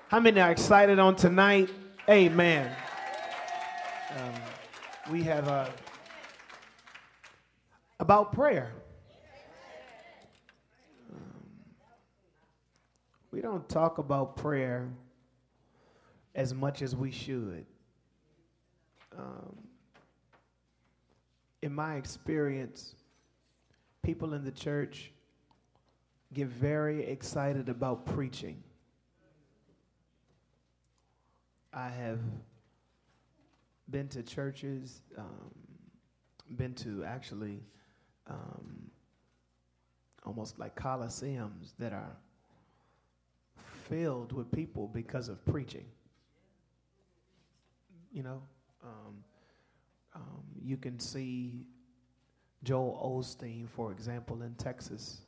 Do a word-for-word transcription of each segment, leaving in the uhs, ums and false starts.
How many are excited on tonight? Amen. Um, we have uh, about prayer. Um, we don't talk about prayer as much as we should. Um, in my experience, people in the church get very excited about preaching. I have been to churches, um, been to actually um, almost like coliseums that are filled with people because of preaching. You know, um, um, you can see Joel Osteen, for example, in Texas.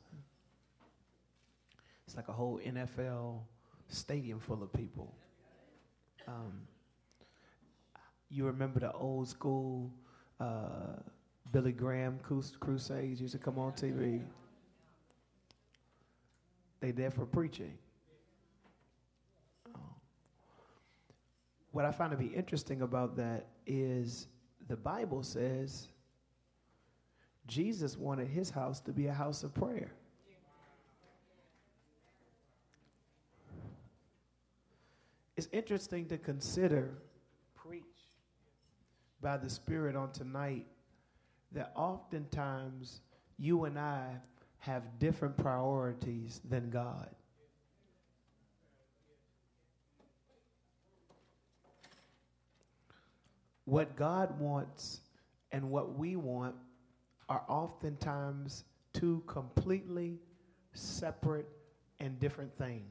It's like a whole N F L stadium full of people. Um, you remember the old school uh, Billy Graham crus- crusades used to come on T V? They there for preaching. Oh. What I find to be interesting about that is the Bible says Jesus wanted his house to be a house of prayer. It's interesting to consider, preach by the Spirit on tonight, that oftentimes you and I have different priorities than God. What God wants and what we want are oftentimes two completely separate and different things.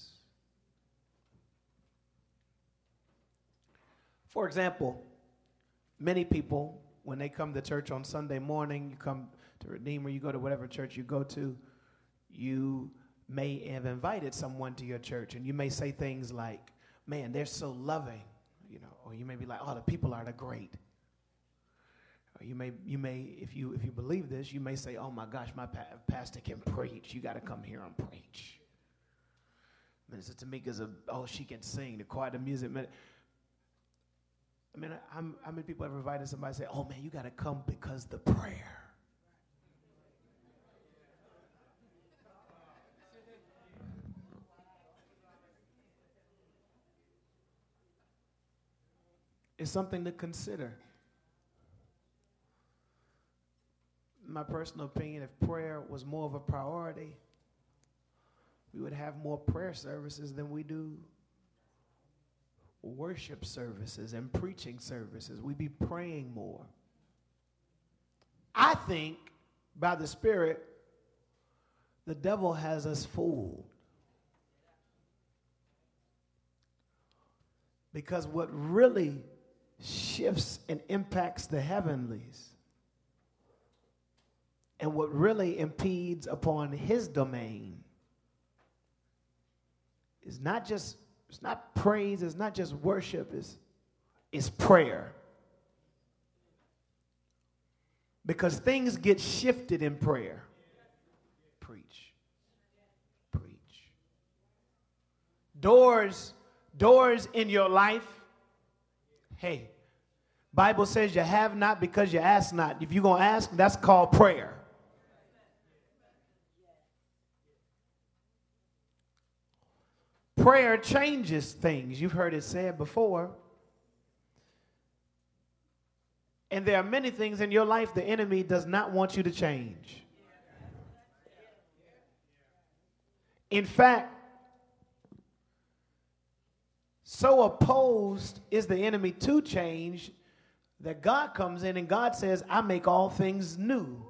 For example, many people, when they come to church on Sunday morning, you come to Redeemer, you go to whatever church you go to, you may have invited someone to your church, and you may say things like, man, they're so loving, you know, or you may be like, oh, the people are the great. Or you may, you may, if you if you believe this, you may say, oh my gosh, my pa- pastor can preach. You got to come here and preach. Minister Tamika's a, oh, she can sing, the choir, the music. I mean, I'm, how many people have invited somebody to say, oh, man, you got to come because the prayer. It's something to consider. My personal opinion, if prayer was more of a priority, we would have more prayer services than we do worship services and preaching services. We'd be praying more. I think by the Spirit, the devil has us fooled. Because what really shifts and impacts the heavenlies and what really impedes upon his domain is not just It's not praise, it's not just worship, it's, it's prayer. Because things get shifted in prayer. Preach. Preach. Doors, doors in your life. Hey, Bible says you have not because you ask not. If you're going to ask, that's called prayer. Prayer changes things. You've heard it said before. And there are many things in your life the enemy does not want you to change. In fact, so opposed is the enemy to change that God comes in and God says, I make all things new.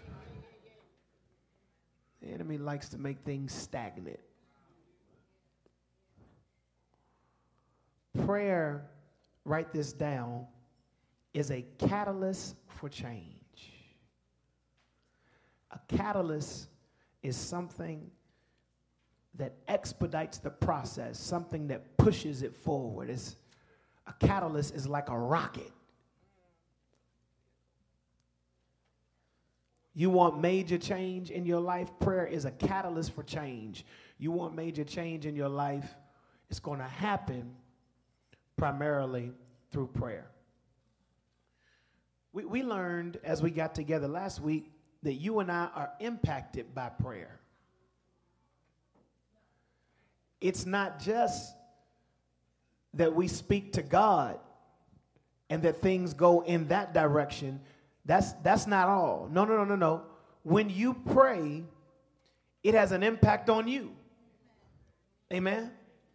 The enemy likes to make things stagnant. Prayer, write this down, is a catalyst for change. A catalyst is something that expedites the process, something that pushes it forward. It's, a catalyst is like a rocket. You want major change in your life? Prayer is a catalyst for change. You want major change in your life? It's going to happen primarily through prayer. We, we learned as we got together last week that you and I are impacted by prayer. It's not just that we speak to God and that things go in that direction. That's, that's not all. No, no, no, no, no. When you pray, it has an impact on you. Amen?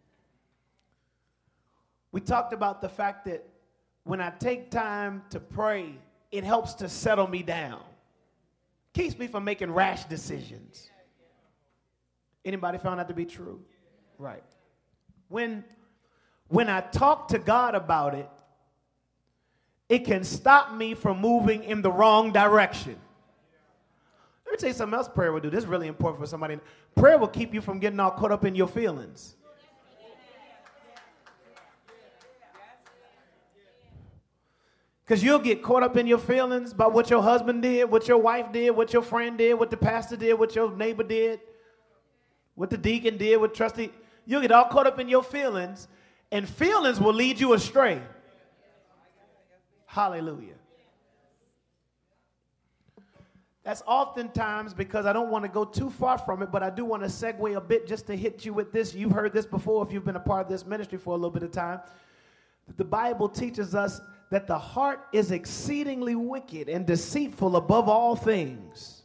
We talked about the fact that when I take time to pray, it helps to settle me down. Keeps me from making rash decisions. Anybody found that to be true? Right. When, when I talk to God about it, it can stop me from moving in the wrong direction. Let me tell you something else prayer will do. This is really important for somebody. Prayer will keep you from getting all caught up in your feelings. Because you'll get caught up in your feelings about what your husband did, what your wife did, what your friend did, what the pastor did, what your neighbor did, what the deacon did, what trustee. You'll get all caught up in your feelings, and feelings will lead you astray. Hallelujah. That's oftentimes because I don't want to go too far from it, but I do want to segue a bit just to hit you with this. You've heard this before if you've been a part of this ministry for a little bit of time. The Bible teaches us that the heart is exceedingly wicked and deceitful above all things.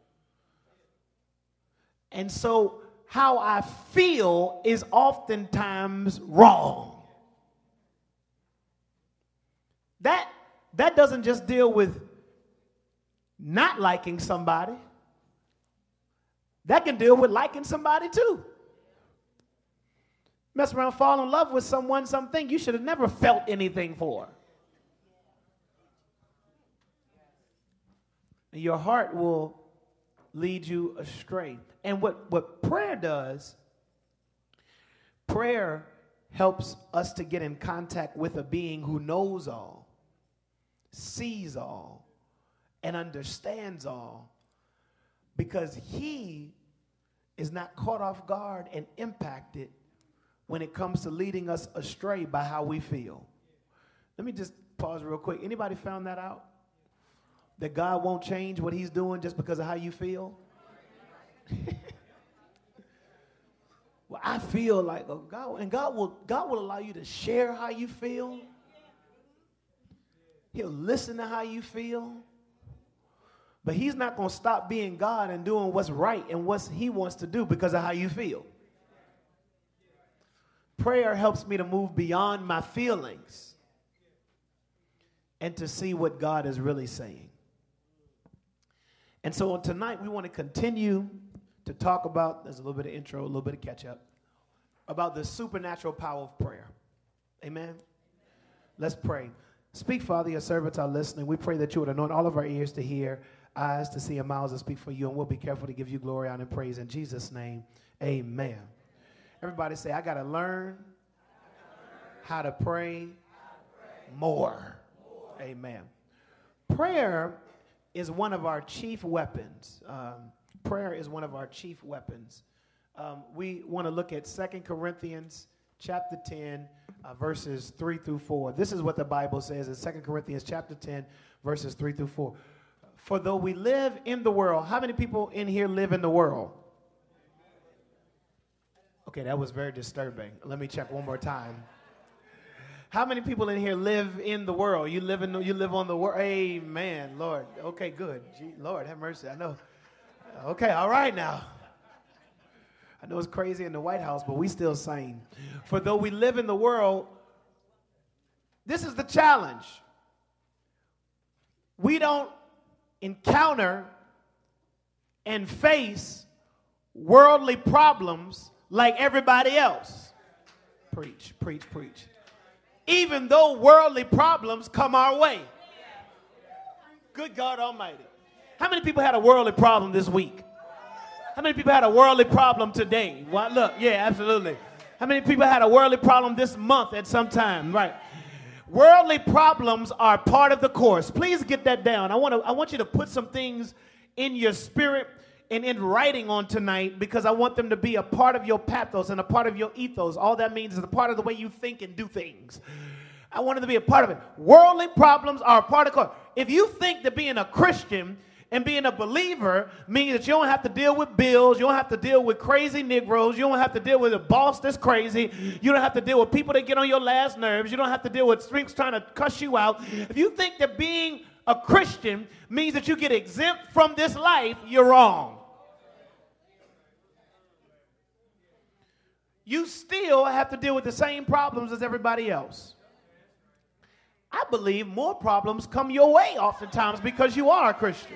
And so how I feel is oftentimes wrong. That, that doesn't just deal with not liking somebody. That can deal with liking somebody too. Mess around, fall in love with someone, something you should have never felt anything for. And your heart will lead you astray. And what, what prayer does, prayer helps us to get in contact with a being who knows all, sees all, and understands all, because he is not caught off guard and impacted when it comes to leading us astray by how we feel. Let me just pause real quick. Anybody found that out? That God won't change what he's doing just because of how you feel? Well, I feel like, oh, God, and God will, God will allow you to share how you feel. He'll listen to how you feel. But he's not going to stop being God and doing what's right and what he wants to do because of how you feel. Prayer helps me to move beyond my feelings and to see what God is really saying. And so tonight we want to continue to talk about, there's a little bit of intro, a little bit of catch up, about the supernatural power of prayer. Amen? Let's pray. Speak, Father, your servants are listening. We pray that you would anoint all of our ears to hear, eyes to see, and mouths to speak for you, and we'll be careful to give you glory, honor, and praise. In Jesus' name, amen. Everybody say, I got to learn how to pray more. Amen. Prayer is one of our chief weapons. Um, prayer is one of our chief weapons. Um, we want to look at Second Corinthians chapter ten, uh, verses three through four. This is what the Bible says in Second Corinthians chapter ten, verses three through four. For though we live in the world, how many people in here live in the world? Okay, that was very disturbing. Let me check one more time. How many people in here live in the world? You live in, you live on the world. Amen, Lord. Okay, good. Gee, Lord, have mercy. I know. Okay, all right now. I know it's crazy in the White House, but we still sane. For though we live in the world, this is the challenge. We don't encounter and face worldly problems like everybody else. Preach, preach, preach. Even though worldly problems come our way. Good God Almighty. How many people had a worldly problem this week? How many people had a worldly problem today? Well, look, yeah, absolutely. How many people had a worldly problem this month at some time? Right. Worldly problems are part of the course. Please get that down. I want to. I want you to put some things in your spirit, and in writing on tonight because I want them to be a part of your pathos and a part of your ethos. All that means is a part of the way you think and do things. I want them to be a part of it. Worldly problems are a part of it. If you think that being a Christian and being a believer means that you don't have to deal with bills, you don't have to deal with crazy Negroes, you don't have to deal with a boss that's crazy, you don't have to deal with people that get on your last nerves, you don't have to deal with strings trying to cuss you out. If you think that being a Christian means that you get exempt from this life, you're wrong. You still have to deal with the same problems as everybody else. I believe more problems come your way oftentimes because you are a Christian.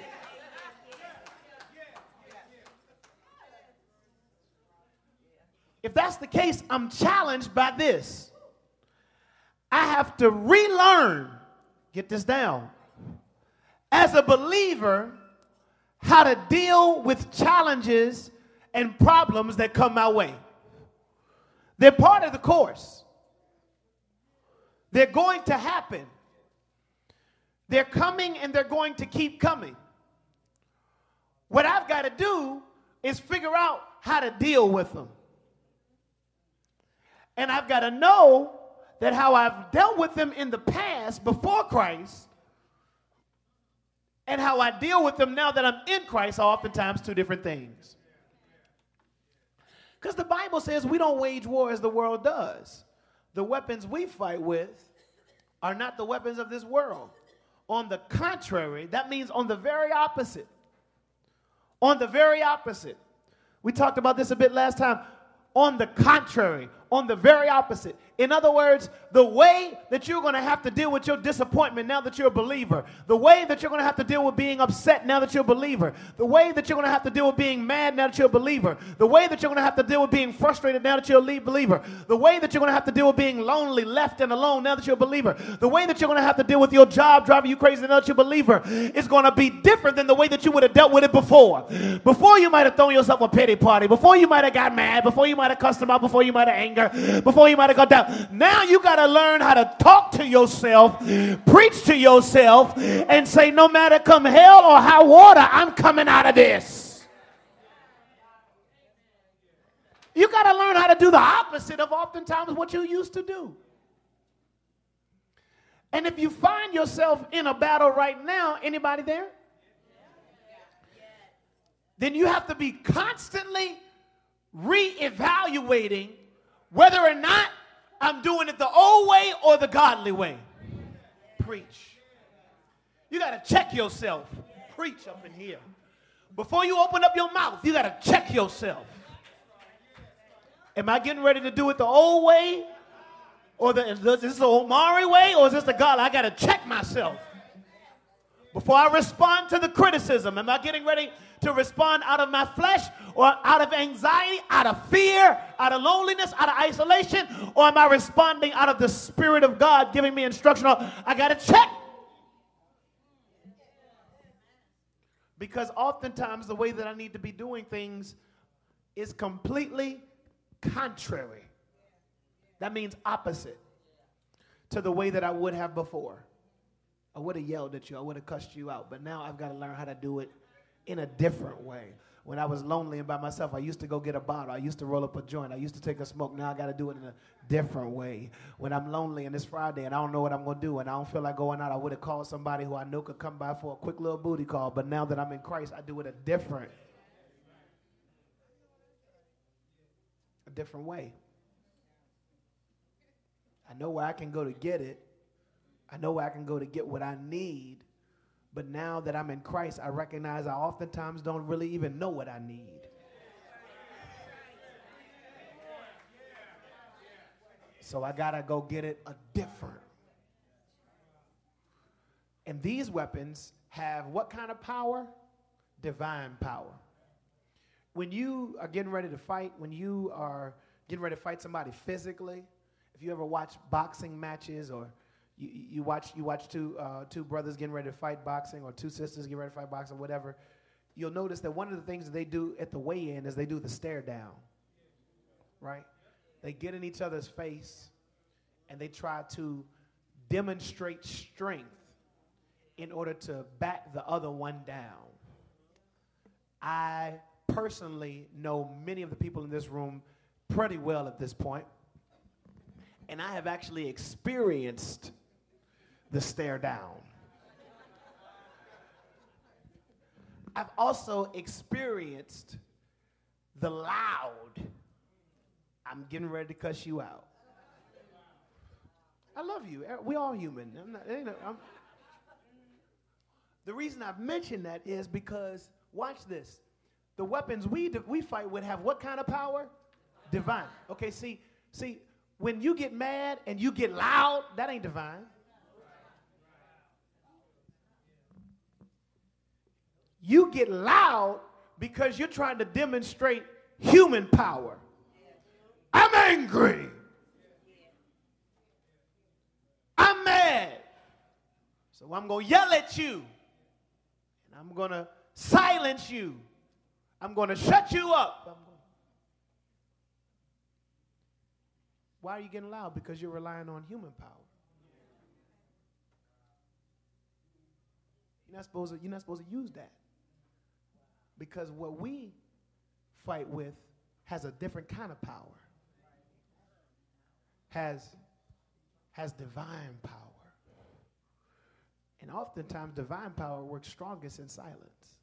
If that's the case, I'm challenged by this. I have to relearn, get this down, as a believer, how to deal with challenges and problems that come my way. They're part of the course. They're going to happen. They're coming and they're going to keep coming. What I've got to do is figure out how to deal with them. And I've got to know that how I've dealt with them in the past before Christ and how I deal with them now that I'm in Christ are oftentimes two different things. Because the Bible says we don't wage war as the world does. The weapons we fight with are not the weapons of this world. On the contrary, that means on the very opposite. On the very opposite. We talked about this a bit last time. On the contrary, on the very opposite. In other words, the way that you're going to have to deal with your disappointment now that you're a believer, the way that you're going to have to deal with being upset now that you're a believer, the way that you're going to have to deal with being mad now that you're a believer, the way that you're going to have to deal with being frustrated now that you're a believer, the way that you're going to have to deal with being lonely, left and alone now that you're a believer, the way that you're going to have to deal with your job driving you crazy now that you're a believer is going to be different than the way that you would have dealt with it before. Before you might have thrown yourself a pity party, before you might have got mad, before you might have cussed them out, before you might have angered, before you might have got down. Now you got to learn how to talk to yourself, preach to yourself, and say, no matter come hell or high water, I'm coming out of this. You got to learn how to do the opposite of oftentimes what you used to do. And if you find yourself in a battle right now, anybody there? Then you have to be constantly reevaluating whether or not I'm doing it the old way or the godly way. Preach. You got to check yourself. Preach up in here. Before you open up your mouth, you got to check yourself. Am I getting ready to do it the old way? Or the, is this the Omari way? Or is this the God? I got to check myself. Before I respond to the criticism, am I getting ready to respond out of my flesh or out of anxiety, out of fear, out of loneliness, out of isolation? Or am I responding out of the Spirit of God giving me instruction? I got to check. Because oftentimes the way that I need to be doing things is completely contrary. That means opposite to the way that I would have before. I would have yelled at you. I would have cussed you out. But now I've got to learn how to do it in a different way. When I was lonely and by myself, I used to go get a bottle. I used to roll up a joint. I used to take a smoke. Now I got to do it in a different way. When I'm lonely and it's Friday and I don't know what I'm going to do and I don't feel like going out, I would have called somebody who I know could come by for a quick little booty call. But now that I'm in Christ, I do it a different, a different way. I know where I can go to get it. I know where I can go to get what I need, but now that I'm in Christ, I recognize I oftentimes don't really even know what I need. So I gotta go get it a different. And these weapons have what kind of power? Divine power. When you are getting ready to fight, when you are getting ready to fight somebody physically, if you ever watch boxing matches or You, you watch you watch two uh, two brothers getting ready to fight boxing or two sisters getting ready to fight boxing, whatever, you'll notice that one of the things that they do at the weigh-in is they do the stare down, right? They get in each other's face and they try to demonstrate strength in order to back the other one down. I personally know many of the people in this room pretty well at this point, and I have actually experienced the stare down. I've also experienced the loud, I'm getting ready to cuss you out. I love you. We're all human. I'm not, you know, I'm, the reason I've mentioned that is because, watch this, the weapons we, we fight with have what kind of power? Divine. Okay, see, see, when you get mad and you get loud, that ain't divine. You get loud because you're trying to demonstrate human power. I'm angry. I'm mad. So I'm going to yell at you. And I'm going to silence you. I'm going to shut you up. Gonna... Why are you getting loud? Because you're relying on human power. You're not supposed to, you're not supposed to use that. Because what we fight with has a different kind of power. Has, has divine power. And oftentimes divine power works strongest in silence.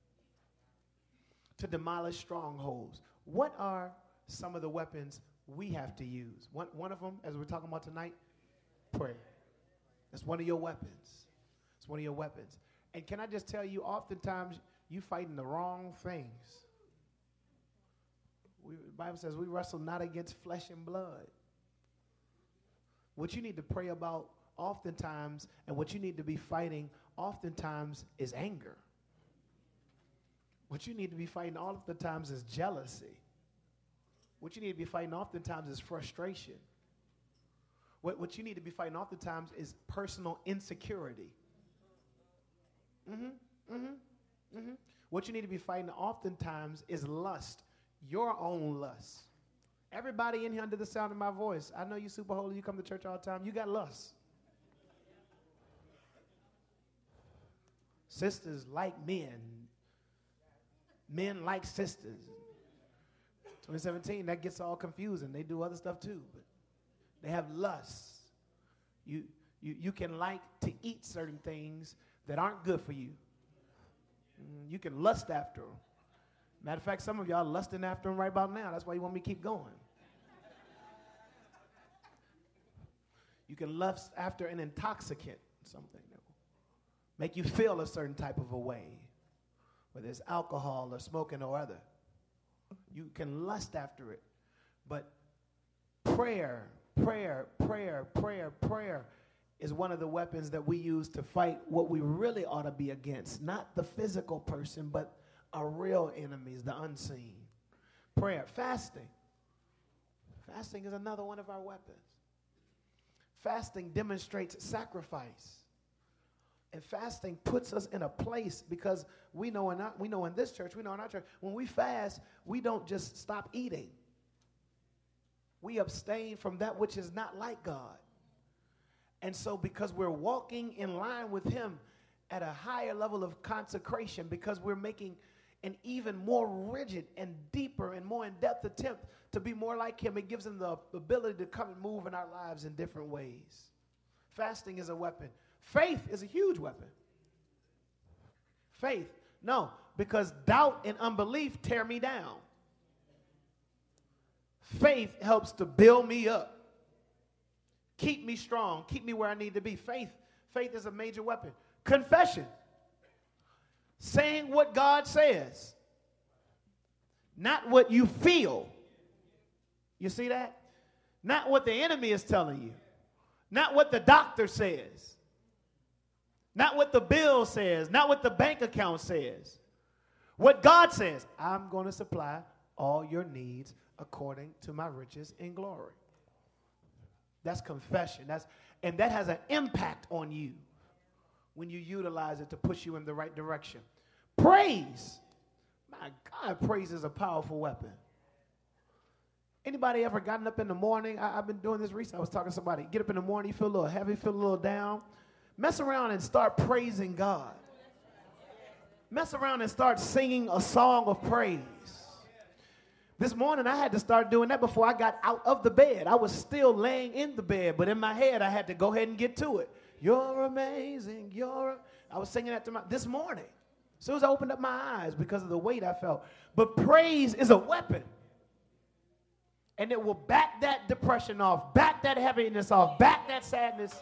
To demolish strongholds. What are some of the weapons we have to use? One, one of them, as we're talking about tonight, prayer. That's one of your weapons. It's one of your weapons. And can I just tell you, oftentimes you fighting the wrong things. We, the Bible says we wrestle not against flesh and blood. What you need to pray about oftentimes, and what you need to be fighting oftentimes, is anger. What you need to be fighting all of the times is jealousy. What you need to be fighting oftentimes is frustration. What, what you need to be fighting oftentimes is personal insecurity. Mm-hmm, mm-hmm, mm-hmm. What you need to be fighting oftentimes is lust, your own lust. Everybody in here under the sound of my voice, I know you super holy, you come to church all the time, you got lust. Sisters like men. Men like sisters. twenty seventeen, that gets all confusing. They do other stuff too, but they have lust. You, you, you can like to eat certain things that aren't good for you. Mm, you can lust after them. Matter of fact, some of y'all lusting after them right about now. That's why you want me to keep going. You can lust after an intoxicant, something that will make you feel a certain type of a way, whether it's alcohol or smoking or other. You can lust after it. But prayer, prayer, prayer, prayer, prayer is one of the weapons that we use to fight what we really ought to be against. Not the physical person, but our real enemies, the unseen. Prayer. Fasting. Fasting is another one of our weapons. Fasting demonstrates sacrifice. And fasting puts us in a place, because we know in our, we know in this church, we know in our church, when we fast, we don't just stop eating. We abstain from that which is not like God. And so because we're walking in line with him at a higher level of consecration, because we're making an even more rigid and deeper and more in-depth attempt to be more like him, it gives him the ability to come and move in our lives in different ways. Fasting is a weapon. Faith is a huge weapon. Faith. No, because doubt and unbelief tear me down. Faith helps to build me up. Keep me strong. Keep me where I need to be. Faith. Faith is a major weapon. Confession. Saying what God says. Not what you feel. You see that? Not what the enemy is telling you. Not what the doctor says. Not what the bill says. Not what the bank account says. What God says. I'm going to supply all your needs according to my riches in glory. That's confession. That's, and that has an impact on you when you utilize it to push you in the right direction. Praise. My God, praise is a powerful weapon. Anybody ever gotten up in the morning? I, I've been doing this recently. I was talking to somebody. Get up in the morning, you feel a little heavy, feel a little down. Mess around and start praising God. Mess around and start singing a song of praise. This morning I had to start doing that before I got out of the bed. I was still laying in the bed, but in my head I had to go ahead and get to it. You're amazing. You're. I was singing that to my this morning. As soon as I opened up my eyes because of the weight I felt. But praise is a weapon. And it will back that depression off, back that heaviness off, back that sadness.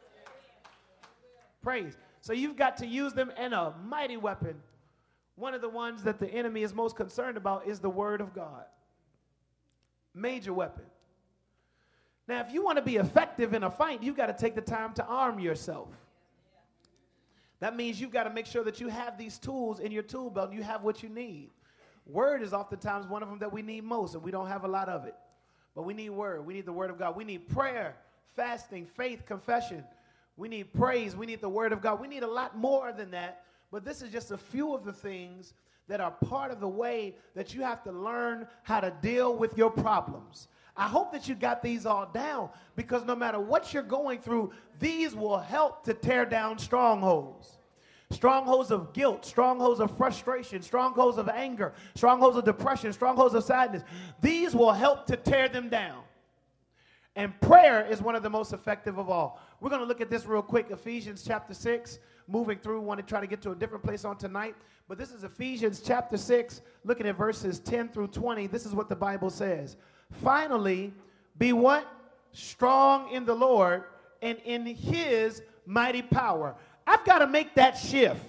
Praise. So you've got to use them in a mighty weapon. One of the ones that the enemy is most concerned about is the word of God. Major weapon. Now, if you want to be effective in a fight, you've got to take the time to arm yourself. That means you've got to make sure that you have these tools in your tool belt and you have what you need. Word is oftentimes one of them that we need most, and we don't have a lot of it. But we need word. We need the word of God. We need prayer, fasting, faith, confession. We need praise. We need the word of God. We need a lot more than that. But this is just a few of the things that are part of the way that you have to learn how to deal with your problems. I hope that you got these all down, because no matter what you're going through, these will help to tear down strongholds. Strongholds of guilt, strongholds of frustration, strongholds of anger, strongholds of depression, strongholds of sadness. These will help to tear them down. And prayer is one of the most effective of all. We're going to look at this real quick. Ephesians chapter six, moving through. Want to try to get to a different place on tonight. But this is Ephesians chapter six, looking at verses ten through twenty. This is what the Bible says. Finally, be what? Strong in the Lord and in his mighty power. I've got to make that shift.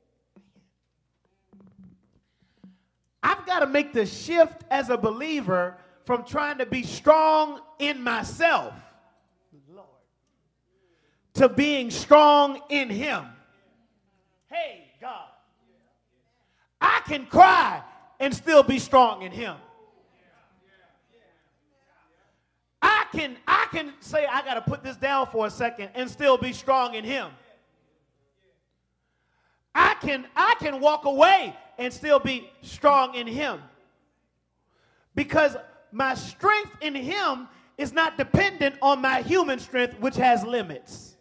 I've got to make the shift as a believer from trying to be strong in myself, Lord, to being strong in him. Hey, God, I can cry and still be strong in him. I can, I can say I got to put this down for a second and still be strong in him. I can, I can walk away and still be strong in him. Because my strength in him is not dependent on my human strength, which has limits.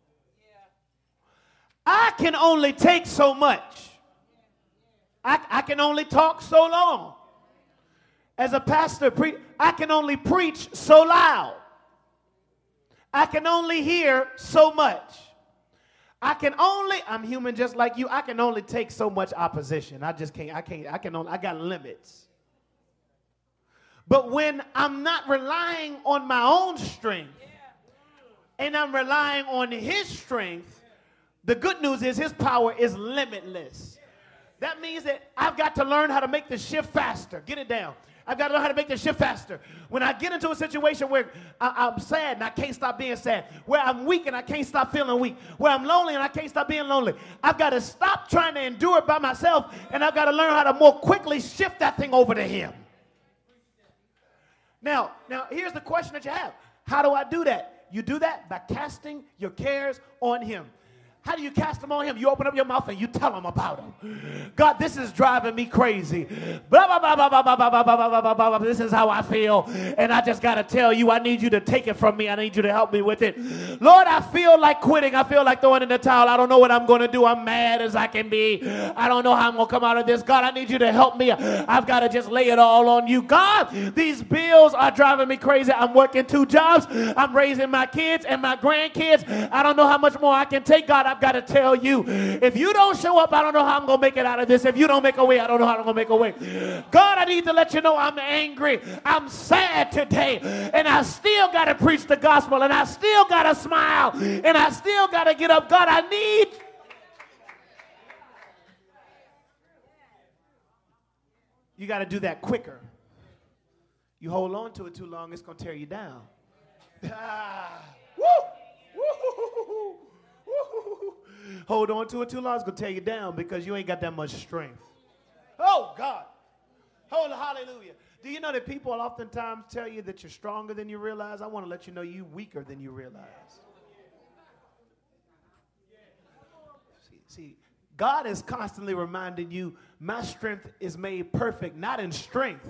I can only take so much. I, I can only talk so long. As a pastor, pre- I can only preach so loud. I can only hear so much. I can only, I'm human just like you, I can only take so much opposition. I just can't, I can't, I can only, I got limits. But when I'm not relying on my own strength, and I'm relying on his strength, the good news is his power is limitless. That means that I've got to learn how to make the shift faster. Get it down. I've got to learn how to make the shift faster. When I get into a situation where I, I'm sad and I can't stop being sad, where I'm weak and I can't stop feeling weak, where I'm lonely and I can't stop being lonely, I've got to stop trying to endure it by myself, and I've got to learn how to more quickly shift that thing over to him. Now, now here's the question that you have. How do I do that? You do that by casting your cares on him. How do you cast them on him? You open up your mouth and you tell him about him. God, this is driving me crazy. Blah, blah, blah, blah, blah, blah, blah, blah, blah, blah, blah, blah. This is how I feel. And I just got to tell you, I need you to take it from me. I need you to help me with it. Lord, I feel like quitting. I feel like throwing in the towel. I don't know what I'm going to do. I'm mad as I can be. I don't know how I'm going to come out of this. God, I need you to help me. I've got to just lay it all on you. God, these bills are driving me crazy. I'm working two jobs. I'm raising my kids and my grandkids. I don't know how much more I can take. God, I've got to tell you, if you don't show up, I don't know how I'm going to make it out of this. If you don't make a way, I don't know how I'm going to make a way. God, I need to let you know I'm angry. I'm sad today. And I still got to preach the gospel. And I still got to smile. And I still got to get up. God, I need. You got to do that quicker. You hold on to it too long, it's going to tear you down. Ah, woo! Woo! Woo! Hold on to it too long, it's going to tear you down because you ain't got that much strength. Oh, God. Holy hallelujah. Do you know that people oftentimes tell you that you're stronger than you realize? I want to let you know you're weaker than you realize. See, see, God is constantly reminding you, my strength is made perfect, not in strength.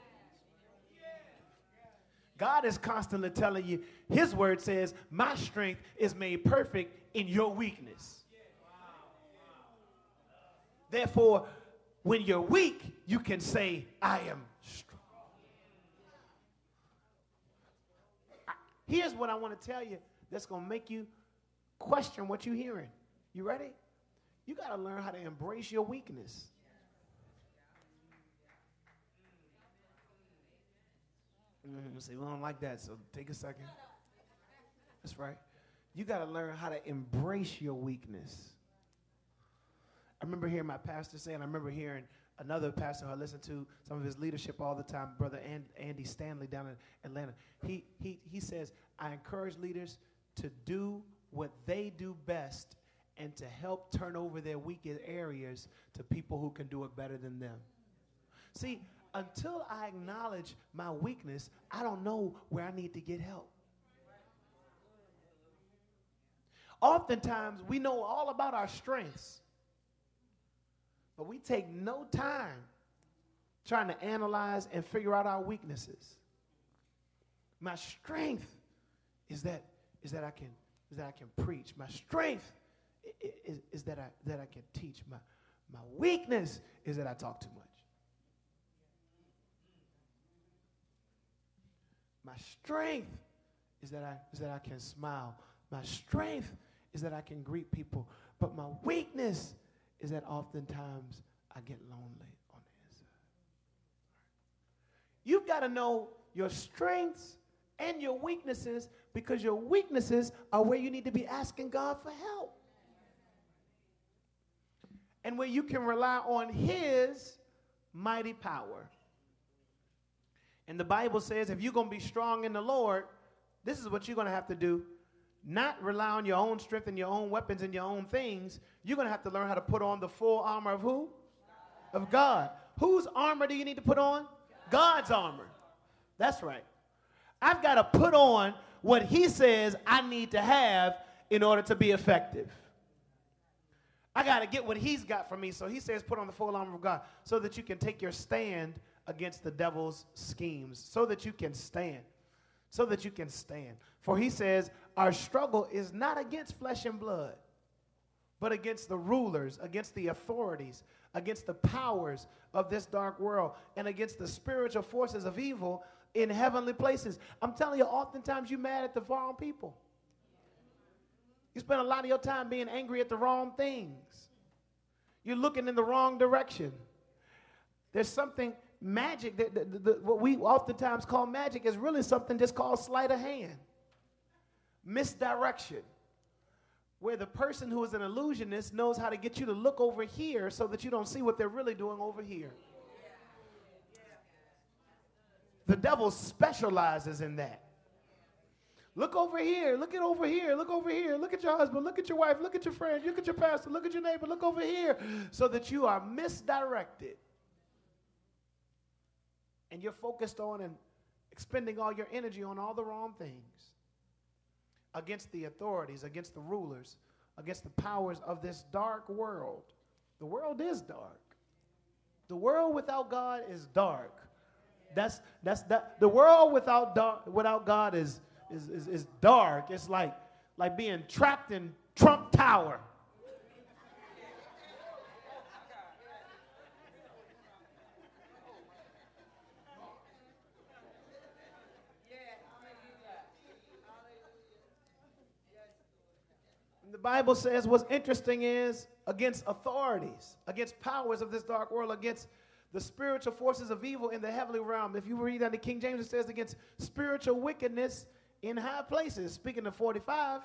God is constantly telling you, his word says, my strength is made perfect in your weakness. Therefore, when you're weak, you can say, I am strong. Here's what I want to tell you that's going to make you question what you're hearing. You ready? You got to learn how to embrace your weakness. Mm, see, we don't like that, so take a second. That's right. You got to learn how to embrace your weakness. I remember hearing my pastor say, and I remember hearing another pastor who I listened to some of his leadership all the time, Brother Andy Stanley down in Atlanta. He, he, he says, I encourage leaders to do what they do best and to help turn over their weakest areas to people who can do it better than them. See, until I acknowledge my weakness, I don't know where I need to get help. Oftentimes, we know all about our strengths, but we take no time trying to analyze and figure out our weaknesses. My strength is that is that I can is that I can preach. My strength is, is that I that I can teach. My my weakness is that I talk too much. My strength is that I is that I can smile. My strength is that I can greet people. But my weakness is that oftentimes I get lonely on the inside. You've got to know your strengths and your weaknesses, because your weaknesses are where you need to be asking God for help. And where you can rely on his mighty power. And the Bible says if you're going to be strong in the Lord, this is what you're going to have to do. Not rely on your own strength and your own weapons and your own things. You're going to have to learn how to put on the full armor of who? Of God. Whose armor do you need to put on? God's armor. That's right. I've got to put on what he says I need to have in order to be effective. I got to get what he's got for me. So he says put on the full armor of God so that you can take your stand against the devil's schemes, so that you can stand, so that you can stand. For he says our struggle is not against flesh and blood, but against the rulers, against the authorities, against the powers of this dark world, and against the spiritual forces of evil in heavenly places. I'm telling you, oftentimes you're mad at the wrong people. You spend a lot of your time being angry at the wrong things. You're looking in the wrong direction. There's something magic, that, that, that, that what we oftentimes call magic is really something just called sleight of hand. Misdirection. Where the person who is an illusionist knows how to get you to look over here so that you don't see what they're really doing over here. The devil specializes in that. Look over here, look at over here, look over here, look at your husband, look at your wife, look at your friend, look at your pastor, look at your neighbor, look over here, so that you are misdirected. And you're focused on and expending all your energy on all the wrong things. Against the authorities, against the rulers, against the powers of this dark world. The world is dark. The world without God is dark. That's that's that. The world without dark, without God is is, is is dark. It's like like being trapped in Trump Tower. The Bible says what's interesting is against authorities, against powers of this dark world, against the spiritual forces of evil in the heavenly realm. If you read that in King James, it says against spiritual wickedness in high places. Speaking of forty-five.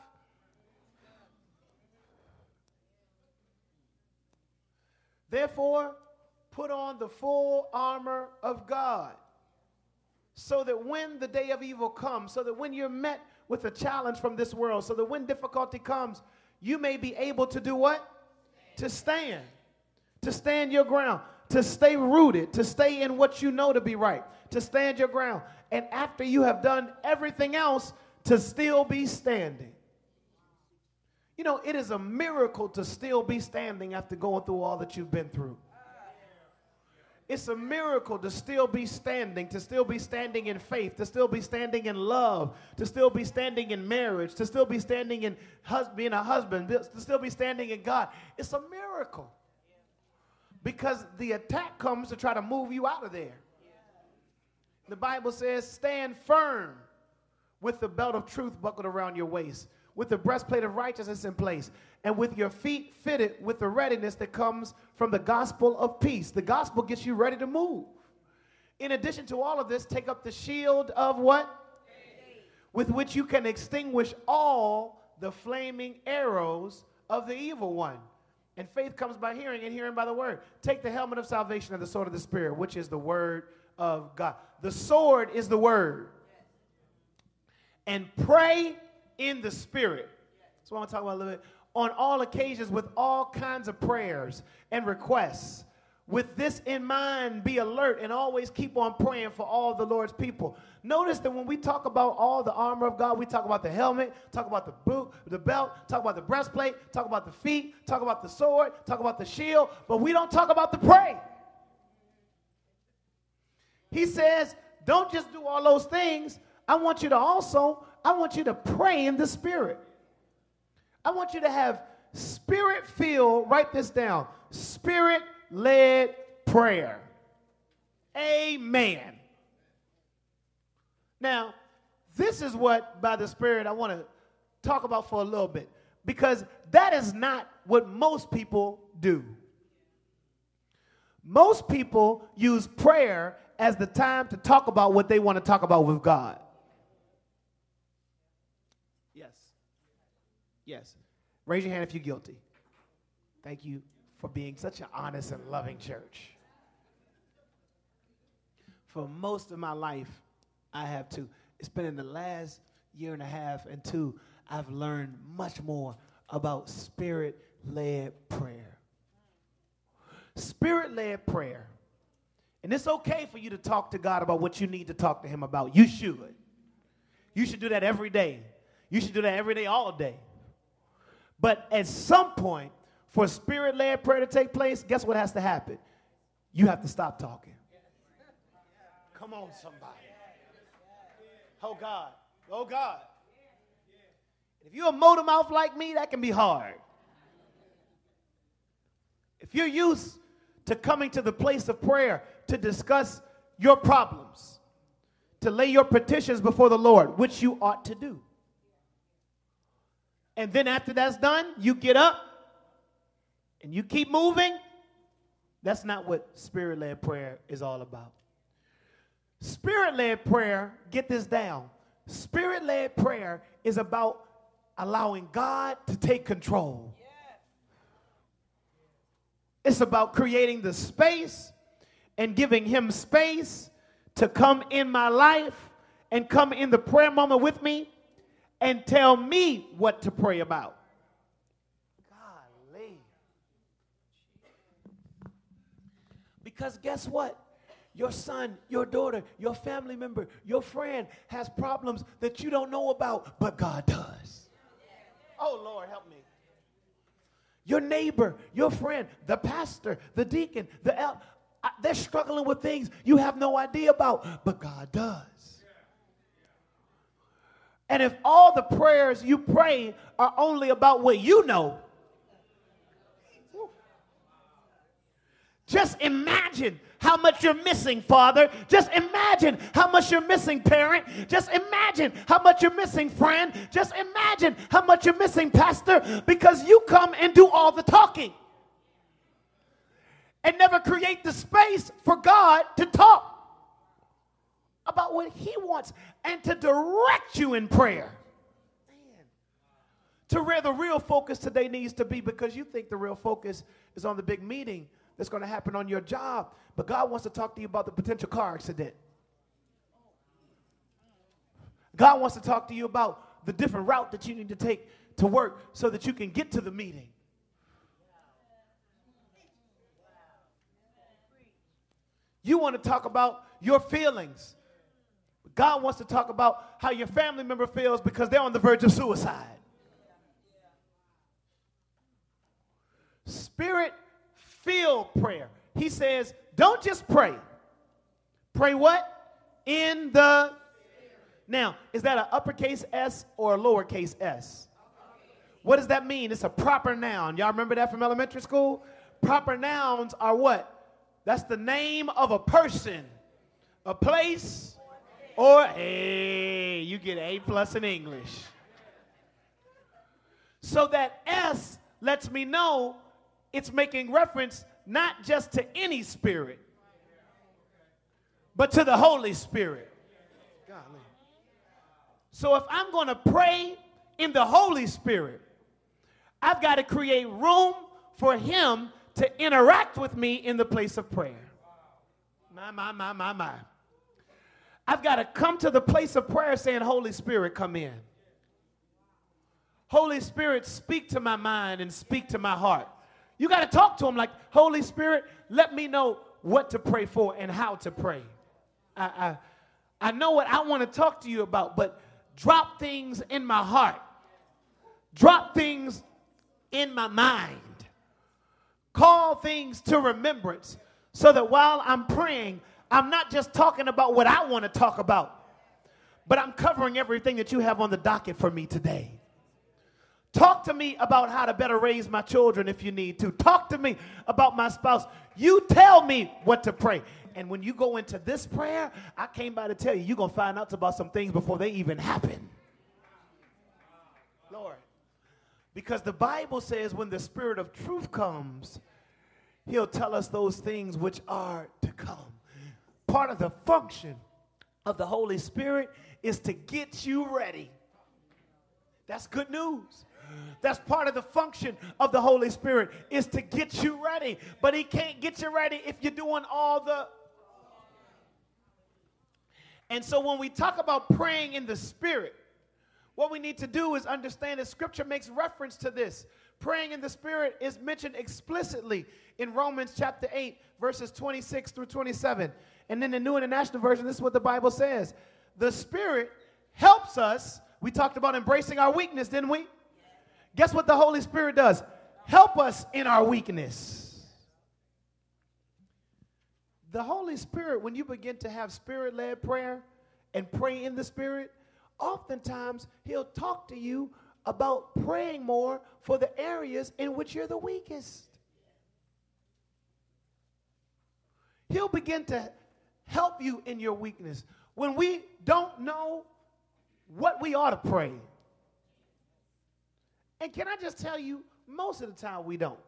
Therefore, put on the full armor of God, so that when the day of evil comes, so that when you're met with a challenge from this world, so that when difficulty comes, you may be able to do what? To stand. To stand your ground. To stay rooted. To stay in what you know to be right. To stand your ground. And after you have done everything else, to still be standing. You know, it is a miracle to still be standing after going through all that you've been through. It's a miracle to still be standing, to still be standing in faith, to still be standing in love, to still be standing in marriage, to still be standing in hus- being a husband, to still be standing in God. It's a miracle. Because the attack comes to try to move you out of there. The Bible says, stand firm with the belt of truth buckled around your waist, with the breastplate of righteousness in place, and with your feet fitted with the readiness that comes from the gospel of peace. The gospel gets you ready to move. In addition to all of this, take up the shield of what? Faith. With which you can extinguish all the flaming arrows of the evil one. And faith comes by hearing, and hearing by the word. Take the helmet of salvation and the sword of the Spirit, which is the word of God. The sword is the word. And pray in the Spirit. So I want to talk about a little bit. On all occasions with all kinds of prayers and requests. With this in mind, be alert and always keep on praying for all the Lord's people. Notice that when we talk about all the armor of God, we talk about the helmet, talk about the boot, the belt, talk about the breastplate, talk about the feet, talk about the sword, talk about the shield, but we don't talk about the pray. He says, don't just do all those things. I want you to also, I want you to pray in the Spirit. I want you to have Spirit-filled, write this down, Spirit-led prayer. Amen. Now, this is what, by the Spirit, I want to talk about for a little bit, because that is not what most people do. Most people use prayer as the time to talk about what they want to talk about with God. Yes. Yes. Raise your hand if you're guilty. Thank you for being such an honest and loving church. For most of my life, I have too. It's been in the last year and a half and two, I've learned much more about Spirit-led prayer. Spirit-led prayer. And it's okay for you to talk to God about what you need to talk to him about. You should. You should do that every day. You should do that every day, all day. But at some point, for Spirit-led prayer to take place, guess what has to happen? You have to stop talking. Come on, somebody. Oh, God. Oh, God. If you're a motor mouth like me, that can be hard. If you're used to coming to the place of prayer to discuss your problems, to lay your petitions before the Lord, which you ought to do. And then after that's done, you get up and you keep moving. That's not what Spirit-led prayer is all about. Spirit-led prayer, get this down. Spirit-led prayer is about allowing God to take control. It's about creating the space and giving him space to come in my life and come in the prayer moment with me and tell me what to pray about. Golly. Because guess what? Your son, your daughter, your family member, your friend has problems that you don't know about, but God does. Oh, Lord, help me. Your neighbor, your friend, the pastor, the deacon, the el- they're struggling with things you have no idea about, but God does. And if all the prayers you pray are only about what you know, just imagine how much you're missing, Father. Just imagine how much you're missing, parent. Just imagine how much you're missing, friend. Just imagine how much you're missing, pastor, because you come and do all the talking and never create the space for God to talk about what he wants and to direct you in prayer. Man. To where the real focus today needs to be, because you think the real focus is on the big meeting that's going to happen on your job. But God wants to talk to you about the potential car accident. God wants to talk to you about the different route that you need to take to work so that you can get to the meeting. You want to talk about your feelings. God wants to talk about how your family member feels because they're on the verge of suicide. Spirit-filled prayer. He says, don't just pray. Pray what? In the... Now, is that an uppercase S or a lowercase s? What does that mean? It's a proper noun. Y'all remember that from elementary school? Proper nouns are what? That's the name of a person, a place, or hey, you get A plus in English. So that S lets me know it's making reference not just to any spirit, but to the Holy Spirit. Golly. So if I'm going to pray in the Holy Spirit, I've got to create room for him to interact with me in the place of prayer. My, my, my, my, my. I've got to come to the place of prayer saying, Holy Spirit, come in. Holy Spirit, speak to my mind and speak to my heart. You got to talk to him like, Holy Spirit, let me know what to pray for and how to pray. I, I, I know what I want to talk to you about, but drop things in my heart. Drop things in my mind. Call things to remembrance so that while I'm praying, I'm not just talking about what I want to talk about, but I'm covering everything that you have on the docket for me today. Talk to me about how to better raise my children if you need to. Talk to me about my spouse. You tell me what to pray. And when you go into this prayer, I came by to tell you, you're going to find out about some things before they even happen. Lord. Because the Bible says when the Spirit of truth comes, he'll tell us those things which are to come. Part of the function of the Holy Spirit is to get you ready. That's good news. That's part of the function of the Holy Spirit is to get you ready. But he can't get you ready if you're doing all the... And so when we talk about praying in the Spirit, what we need to do is understand that Scripture makes reference to this. Praying in the Spirit is mentioned explicitly in Romans chapter eight, verses twenty-six through twenty-seven. And in the New International Version, this is what the Bible says. The Spirit helps us. We talked about embracing our weakness, didn't we? Guess what the Holy Spirit does? Help us in our weakness. The Holy Spirit, when you begin to have Spirit-led prayer and pray in the Spirit, oftentimes he'll talk to you about praying more for the areas in which you're the weakest. He'll begin to help you in your weakness. When we don't know what we ought to pray. And can I just tell you, most of the time we don't.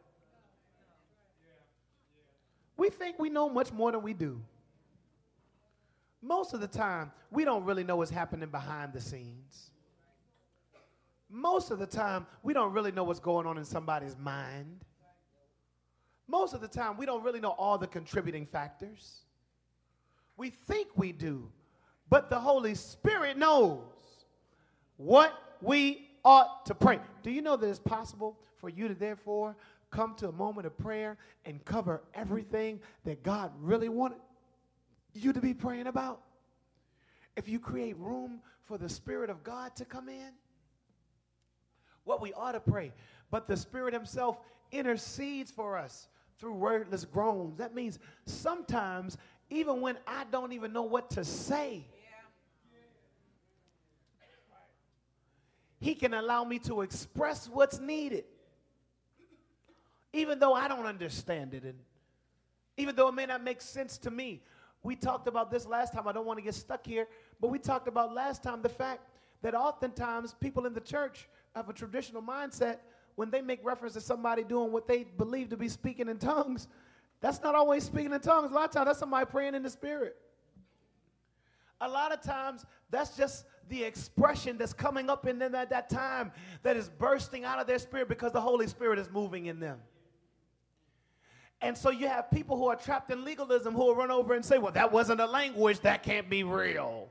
We think we know much more than we do. Most of the time, we don't really know what's happening behind the scenes. Most of the time, we don't really know what's going on in somebody's mind. Most of the time, we don't really know all the contributing factors. We think we do, but the Holy Spirit knows what we ought to pray. Do you know that it's possible for you to therefore come to a moment of prayer and cover everything that God really wanted you to be praying about? If you create room for the Spirit of God to come in, what we ought to pray. But the Spirit himself intercedes for us through wordless groans. That means sometimes, even when I don't even know what to say, he can allow me to express what's needed, even though I don't understand it, and even though it may not make sense to me. We talked about this last time. I don't want to get stuck here, but we talked about last time the fact that oftentimes people in the church have a traditional mindset. When they make reference to somebody doing what they believe to be speaking in tongues, that's not always speaking in tongues. A lot of times that's somebody praying in the Spirit. A lot of times that's just the expression that's coming up in them at that time that is bursting out of their spirit because the Holy Spirit is moving in them. And so you have people who are trapped in legalism who will run over and say, well, that wasn't a language, that can't be real.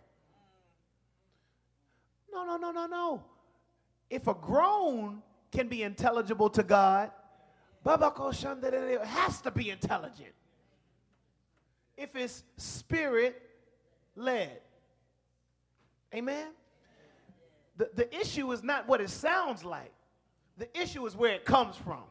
No, no, no, no, no. If a groan can be intelligible to God, it has to be intelligent. If it's Spirit-led. Amen? The, the issue is not what it sounds like. The issue is where it comes from.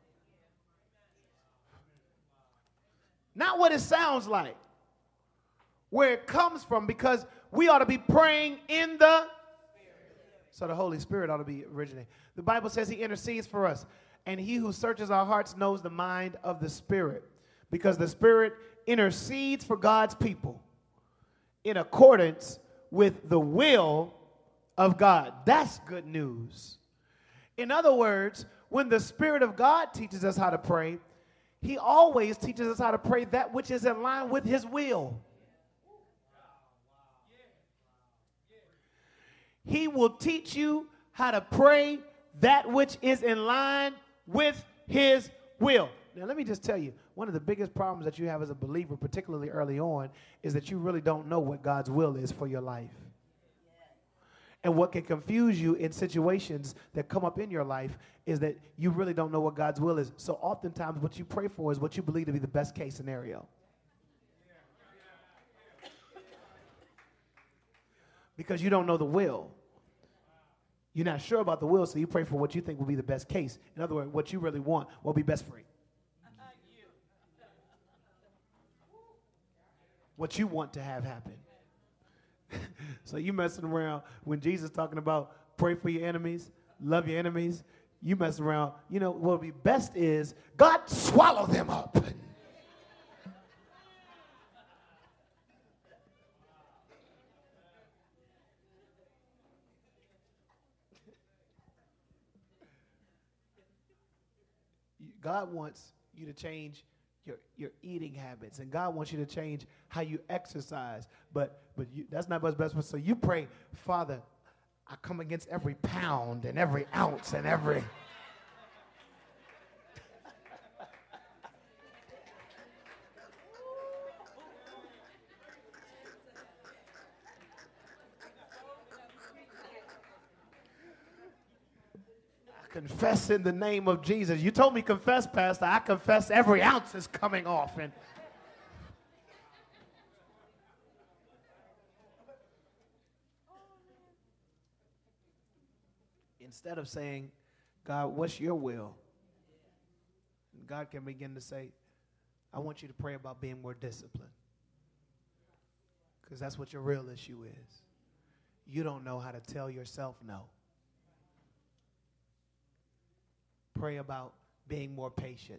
Not what it sounds like. Where it comes from, because we ought to be praying in the So the Holy Spirit ought to be originating. The Bible says he intercedes for us. And he who searches our hearts knows the mind of the Spirit, because the Spirit intercedes for God's people in accordance with the will of God. That's good news. In other words, when the Spirit of God teaches us how to pray, he always teaches us how to pray that which is in line with his will. He will teach you how to pray that which is in line with his will. Now, let me just tell you, one of the biggest problems that you have as a believer, particularly early on, is that you really don't know what God's will is for your life. And what can confuse you in situations that come up in your life is that you really don't know what God's will is. So oftentimes what you pray for is what you believe to be the best case scenario. Because you don't know the will. You're not sure about the will, so you pray for what you think will be the best case. In other words, what you really want will be best for you. What you want to have happen. So you messing around when Jesus talking about pray for your enemies, love your enemies. You mess around. You know what would be best is God swallow them up. God wants you to change your, your eating habits, and God wants you to change how you exercise. But but you, that's not what's best. So you pray, Father, I come against every pound and every ounce and every. Confess in the name of Jesus. You told me confess, Pastor. I confess every ounce is coming off. And instead of saying, God, what's your will? God can begin to say, I want you to pray about being more disciplined. Because that's what your real issue is. You don't know how to tell yourself no. Pray about being more patient.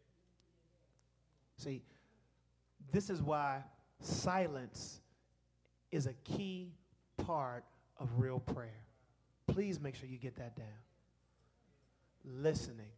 See, this is why silence is a key part of real prayer. Please make sure you get that down. Listening.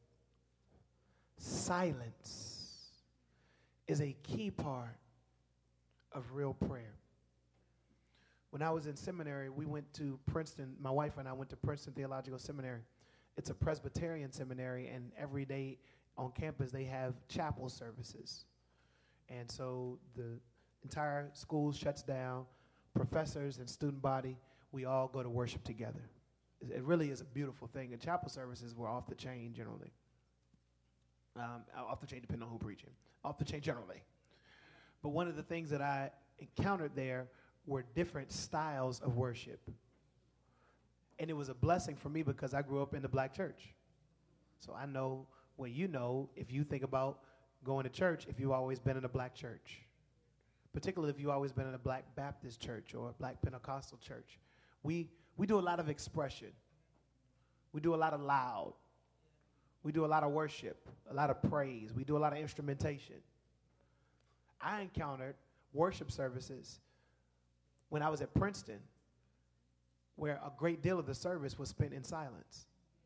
Silence is a key part of real prayer. When I was in seminary, we went to Princeton. My wife and I went to Princeton Theological Seminary. It's a Presbyterian seminary, and every day on campus they have chapel services. And so the entire school shuts down. Professors and student body, we all go to worship together. It really is a beautiful thing. And chapel services were off the chain generally. Um, off the chain depending on who preaching. Off the chain generally. But one of the things that I encountered there were different styles of worship. And it was a blessing for me because I grew up in the black church. So I know what you know if you think about going to church, if you've always been in a black church. Particularly if you've always been in a black Baptist church or a black Pentecostal church. We, we do a lot of expression. We do a lot of loud. We do a lot of worship, a lot of praise. We do a lot of instrumentation. I encountered worship services when I was at Princeton, where a great deal of the service was spent in silence.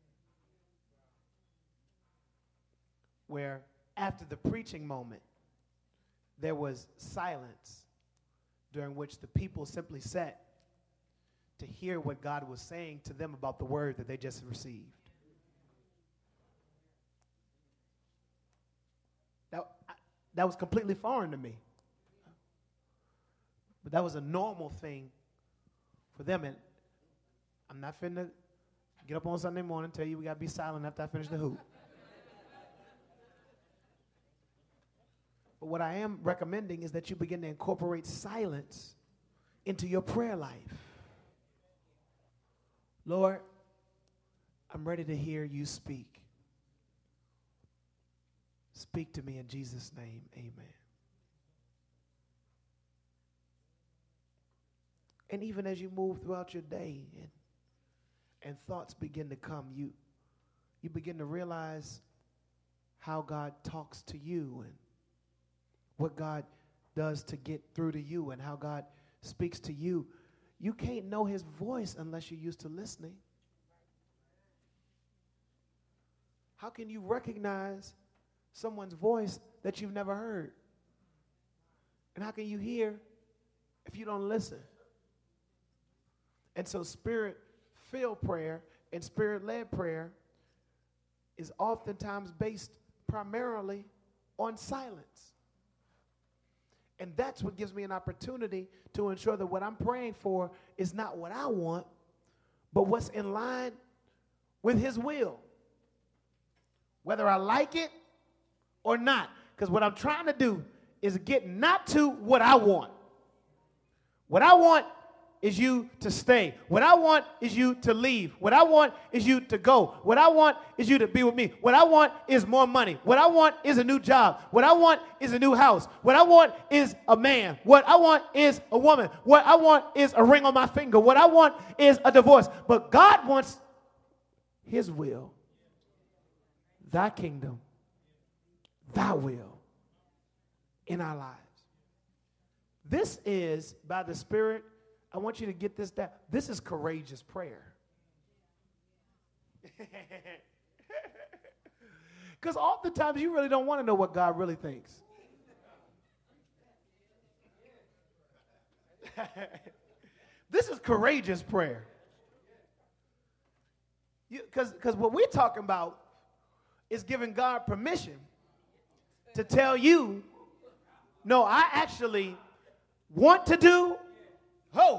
Where after the preaching moment, there was silence during which the people simply sat to hear what God was saying to them about the word that they just received. That, I, that was completely foreign to me. But that was a normal thing for them. And I'm not finna get up on Sunday morning and tell you we got to be silent after I finish the hoop. But what I am recommending is that you begin to incorporate silence into your prayer life. Lord, I'm ready to hear you speak. Speak to me in Jesus' name, amen. And even as you move throughout your day and and thoughts begin to come, you, you begin to realize how God talks to you and what God does to get through to you and how God speaks to you. You can't know his voice unless you're used to listening. How can you recognize someone's voice that you've never heard? And how can you hear if you don't listen? And so spirit-filled prayer and spirit-led prayer is oftentimes based primarily on silence. And that's what gives me an opportunity to ensure that what I'm praying for is not what I want, but what's in line with his will. Whether I like it or not. Because what I'm trying to do is get not to what I want. What I want is you to stay. What I want is you to leave. What I want is you to go. What I want is you to be with me. What I want is more money. What I want is a new job. What I want is a new house. What I want is a man. What I want is a woman. What I want is a ring on my finger. What I want is a divorce. But God wants his will. Thy kingdom, thy will in our lives. This is, by the Spirit, I want you to get this down. This is courageous prayer. Because oftentimes you really don't want to know what God really thinks. This is courageous prayer. Because what we're talking about is giving God permission to tell you, no, I actually want to do, oh,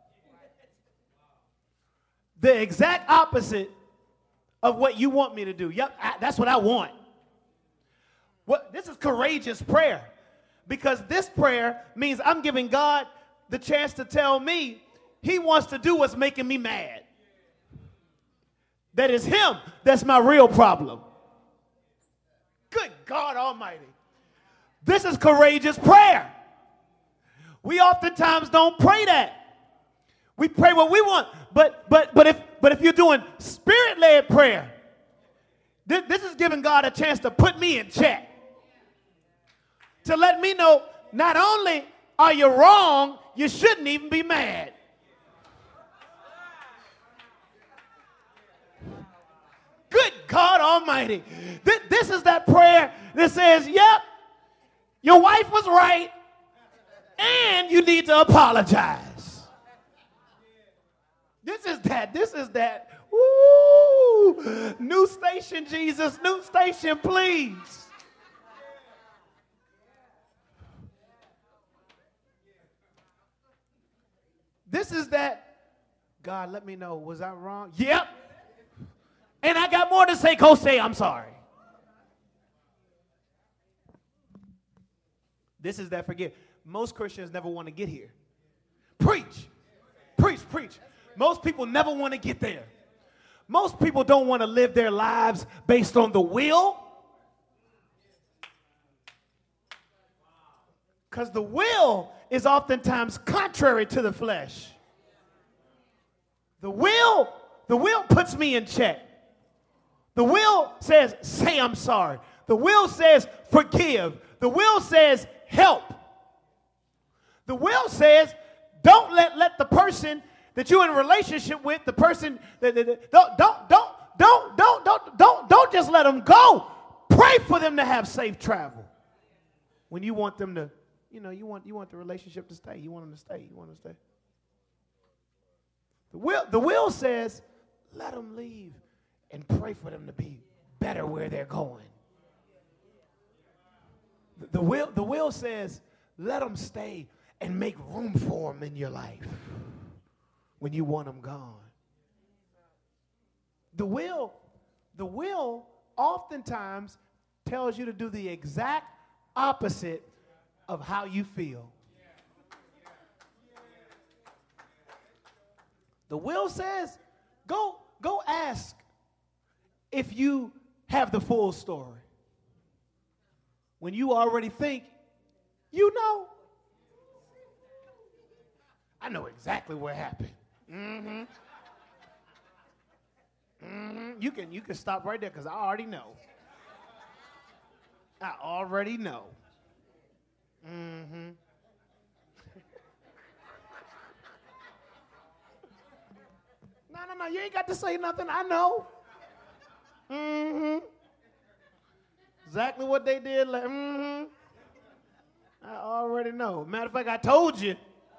the exact opposite of what you want me to do. Yep, I, that's what I want. What, this is courageous prayer, because this prayer means I'm giving God the chance to tell me he wants to do what's making me mad. That is him. That's my real problem. Good God Almighty. This is courageous prayer. We oftentimes don't pray that. We pray what we want. But but but if but if you're doing spirit-led prayer, this, this is giving God a chance to put me in check. To let me know not only are you wrong, you shouldn't even be mad. Good God Almighty. This, this is that prayer that says, yep, your wife was right, and you need to apologize. This is that. This is that. Ooh, new station, Jesus. New station, please. This is that. God, let me know. Was I wrong? Yep. And I got more to say. Go say I'm sorry. This is that forgive. Most Christians never want to get here. Preach. Preach, preach. Most people never want to get there. Most people don't want to live their lives based on the will. Because the will is oftentimes contrary to the flesh. The will, the will puts me in check. The will says, say I'm sorry. The will says, forgive. The will says, help. The will says, don't let, let the person that you're in a relationship with, the person that, that, that don't, don't, don't, don't, don't, don't, don't, don't just let them go. Pray for them to have safe travel. When you want them to, you know, you want you want the relationship to stay. You want them to stay. You want them to stay. The will, the will says, let them leave and pray for them to be better where they're going. The, the will, the will says, let them stay and make room for them in your life when you want them gone. The will, the will oftentimes tells you to do the exact opposite of how you feel. The will says, go, go ask if you have the full story. When you already think, you know. I know exactly what happened. Mm-hmm. you can, you can stop right there because I already know. I already know. Mm-hmm. No, no, no, you ain't got to say nothing. I know. Mm-hmm. Exactly what they did. Like, mm-hmm. I already know. Matter of fact, I told you.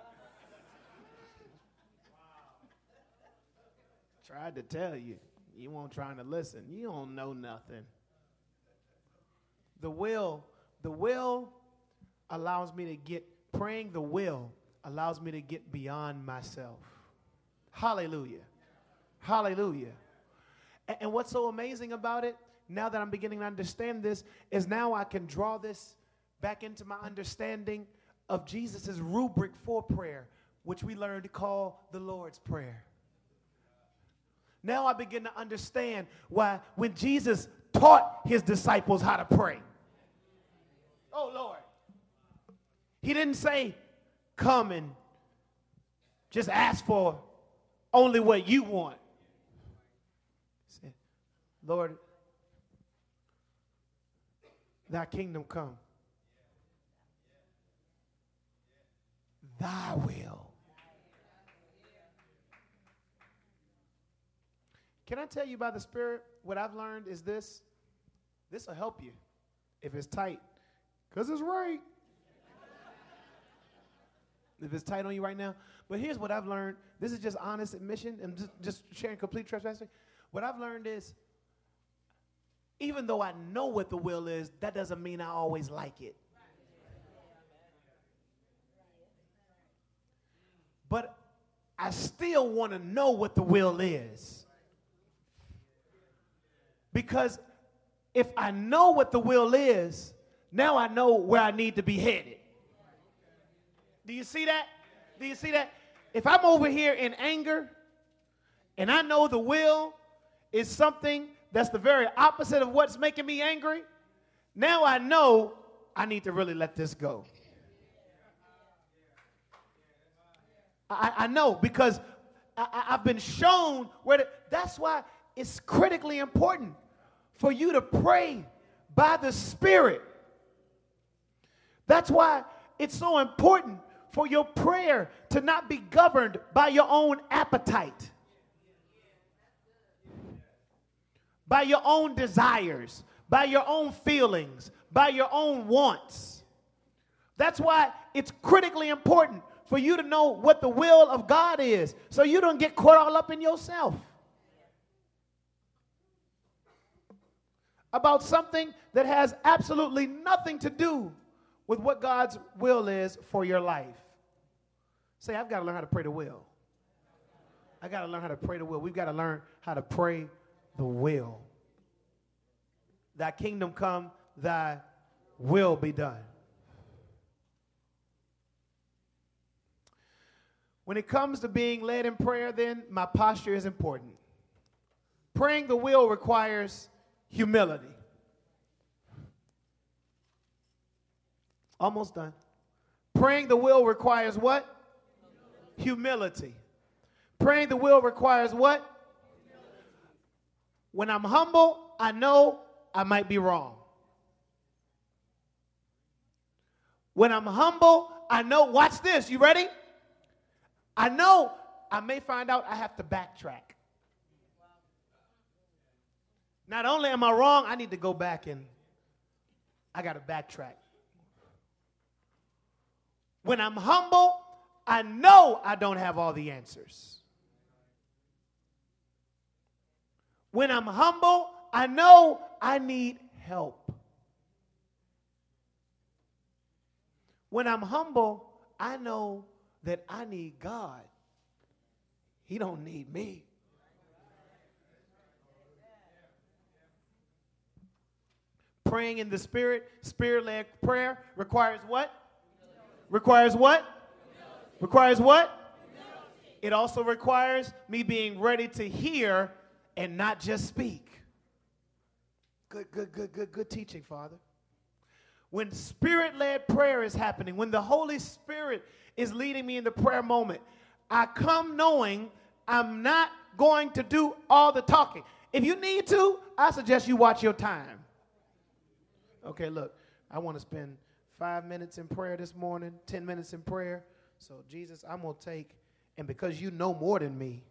Tried to tell you. You weren't trying to listen. You don't know nothing. The will, the will allows me to get, praying the will allows me to get beyond myself. Hallelujah. Hallelujah. And, and what's so amazing about it, now that I'm beginning to understand this, is now I can draw this back into my understanding of Jesus' rubric for prayer, which we learned to call the Lord's Prayer. Now I begin to understand why when Jesus taught his disciples how to pray. Oh, Lord. He didn't say, come and just ask for only what you want. He said, Lord, thy kingdom come. Thy will. Can I tell you by the Spirit, what I've learned is this. This will help you if it's tight, because it's right. If it's tight on you right now. But here's what I've learned. This is just honest admission and just, just sharing complete transparency. What I've learned is, even though I know what the will is, that doesn't mean I always like it. But I still want to know what the will is. Because if I know what the will is, now I know where I need to be headed. Do you see that? Do you see that? If I'm over here in anger and I know the will is something that's the very opposite of what's making me angry, now I know I need to really let this go. I, I know because I, I've been shown where the, that's why it's critically important for you to pray by the Spirit. That's why it's so important for your prayer to not be governed by your own appetite, by your own desires, by your own feelings, by your own wants. That's why it's critically important for you to know what the will of God is, so you don't get caught all up in yourself about something that has absolutely nothing to do with what God's will is for your life. Say, I've got to learn how to pray the will. I got to learn how to pray the will. We've got to learn how to pray the will. Thy kingdom come, thy will be done. When it comes to being led in prayer, then my posture is important. Praying the will requires humility. Almost done. Praying the will requires what? Humility. Humility. Praying the will requires what? Humility. When I'm humble, I know I might be wrong. When I'm humble, I know, watch this, you ready? I know I may find out I have to backtrack. Not only am I wrong, I need to go back and I got to backtrack. When I'm humble, I know I don't have all the answers. When I'm humble, I know I need help. When I'm humble, I know that I need God. He don't need me. Praying in the Spirit, Spirit-led prayer requires what? Requires what? Requires what? It also requires me being ready to hear and not just speak. Good, good, good, good, good teaching, Father. When Spirit-led prayer is happening, when the Holy Spirit is leading me in the prayer moment, I come knowing I'm not going to do all the talking. If you need to, I suggest you watch your time. Okay, look, I want to spend five minutes in prayer this morning, ten minutes in prayer. So, Jesus, I'm going to take, and because you know more than me,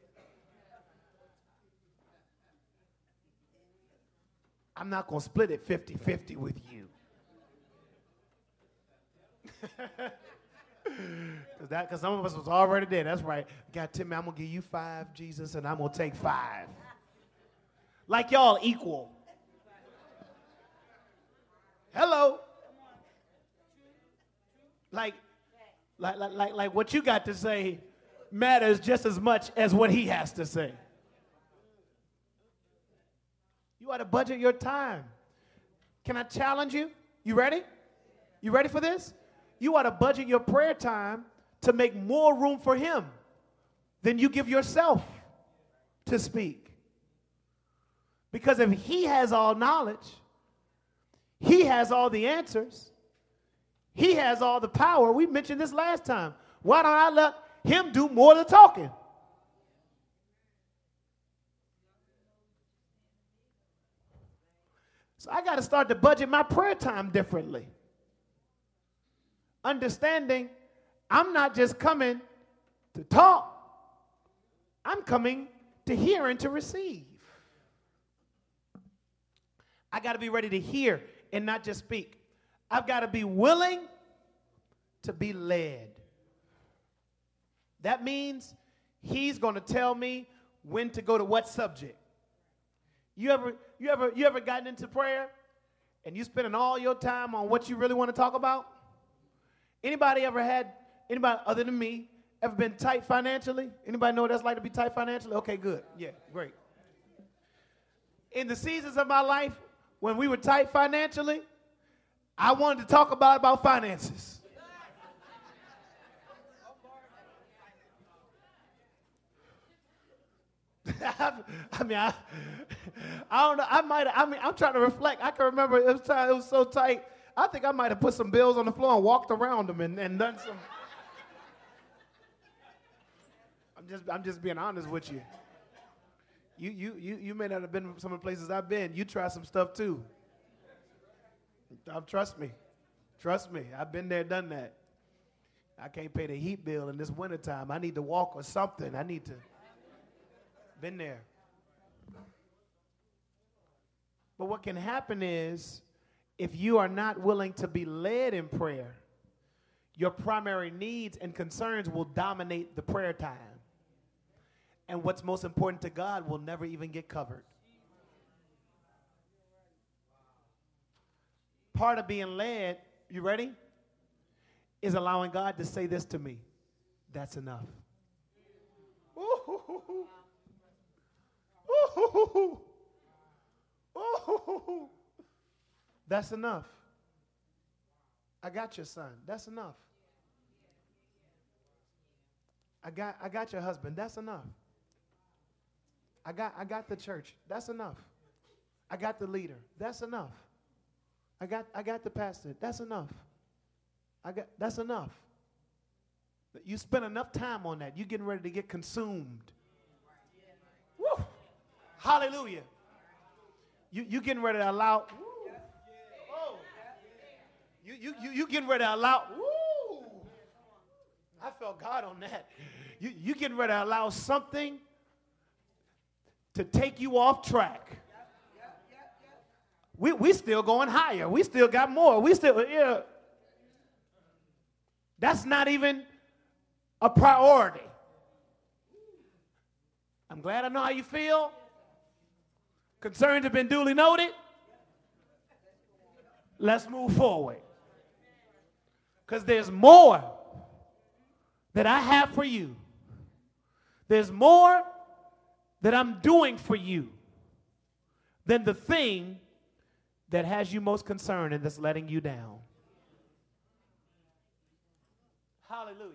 I'm not going to split it fifty-fifty with you. Because that, because some of us was already there. That's right. God, Timmy, I'm going to give you five, Jesus, and I'm going to take five. Like y'all equal. Hello. Like, like, like, like, like what you got to say matters just as much as what he has to say. You ought to budget your time. Can I challenge you? You ready? You ready for this? You ought to budget your prayer time to make more room for him than you give yourself to speak. Because if he has all knowledge, he has all the answers, he has all the power. We mentioned this last time. Why don't I let him do more of the talking? So I got to start to budget my prayer time differently. Understanding I'm not just coming to talk, I'm coming to hear and to receive. I got to be ready to hear and not just speak. I've got to be willing to be led. That means he's going to tell me when to go to what subject. You ever, you ever, you ever gotten into prayer and you spending all your time on what you really want to talk about? Anybody ever had, anybody other than me, ever been tight financially? Anybody know what that's like to be tight financially? Okay, good. Yeah, great. In the seasons of my life when we were tight financially, I wanted to talk about, about finances. I mean, I, I don't know. I might. I mean, I'm trying to reflect. I can remember it was, time, it was so tight. I think I might have put some bills on the floor and walked around them and, and done some. I'm just. I'm just being honest with you. You, you, you, you may not have been some of the places I've been. You try some stuff too. Uh, trust me. Trust me. I've been there, done that. I can't pay the heat bill in this wintertime. I need to walk or something. I need to. Been there. But what can happen is, if you are not willing to be led in prayer, your primary needs and concerns will dominate the prayer time. And what's most important to God will never even get covered. Part of being led, you ready? Is allowing God to say this to me. That's enough. Ooh. Ooh. Ooh. That's enough. I got your son. That's enough. I got I got your husband. That's enough. I got I got the church. That's enough. I got the leader. That's enough. I got I got the pastor. That's enough. I got that's enough. You spend enough time on that. You're getting ready to get consumed. Woo! Hallelujah. You you getting ready to allow. Oh. You you you you getting ready to allow. Woo! I felt God on that. You you getting ready to allow something to take you off track. We we still going higher. We still got more. We still yeah. That's not even a priority. I'm glad I know how you feel. Concerns have been duly noted. Let's move forward. Because there's more that I have for you. There's more that I'm doing for you than the thing that has you most concerned and that's letting you down. Hallelujah.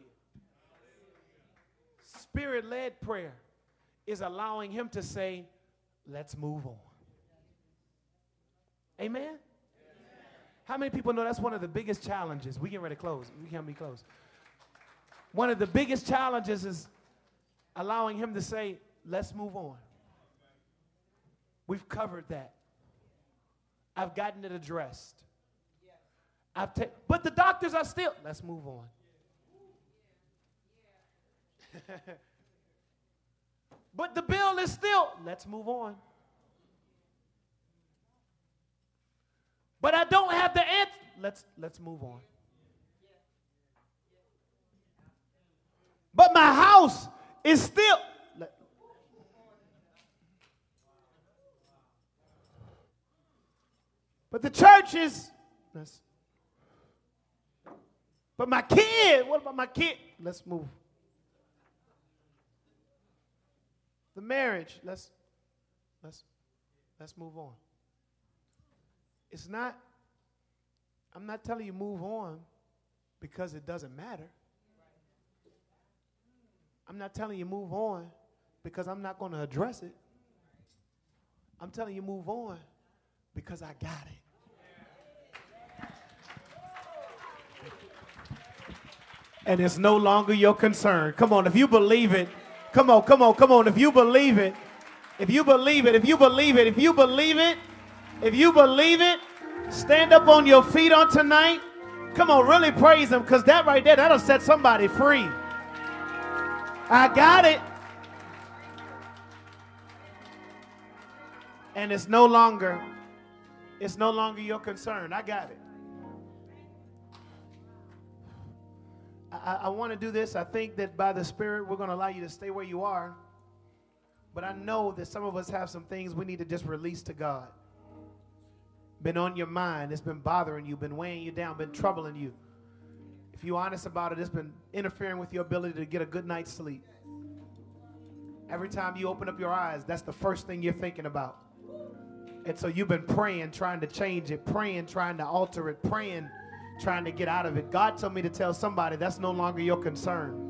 Spirit-led prayer is allowing him to say, let's move on. Amen? Amen? How many people know that's one of the biggest challenges? We get ready to close. We can't be close. One of the biggest challenges is allowing him to say, let's move on. We've covered that. I've gotten it addressed. I've ta- but the doctors are still, let's move on. But the bill is still, let's move on. But I don't have the answer. Let's let's move on. But my house is still. Let, but the church is. Let's, but my kid, what about my kid? Let's move. The marriage, let's let's let's move on. It's not, I'm not telling you move on because it doesn't matter. I'm not telling you move on because I'm not going to address it. I'm telling you move on because I got it. And it's no longer your concern. Come on, if you believe it, come on, come on, come on. If you believe it, if you believe it, if you believe it, if you believe it, if you believe it, stand up on your feet on tonight. Come on, really praise him, because that right there, that'll set somebody free. I got it. And it's no longer, it's no longer your concern. I got it. I, I want to do this. I think that by the Spirit, we're going to allow you to stay where you are. But I know that some of us have some things we need to just release to God. Been on your mind. It's been bothering you, been weighing you down, been troubling you. If you're honest about it, it's been interfering with your ability to get a good night's sleep. Every time you open up your eyes, that's the first thing you're thinking about. And so you've been praying, trying to change it, praying, trying to alter it, praying, trying to get out of it. God told me to tell somebody that's no longer your concern.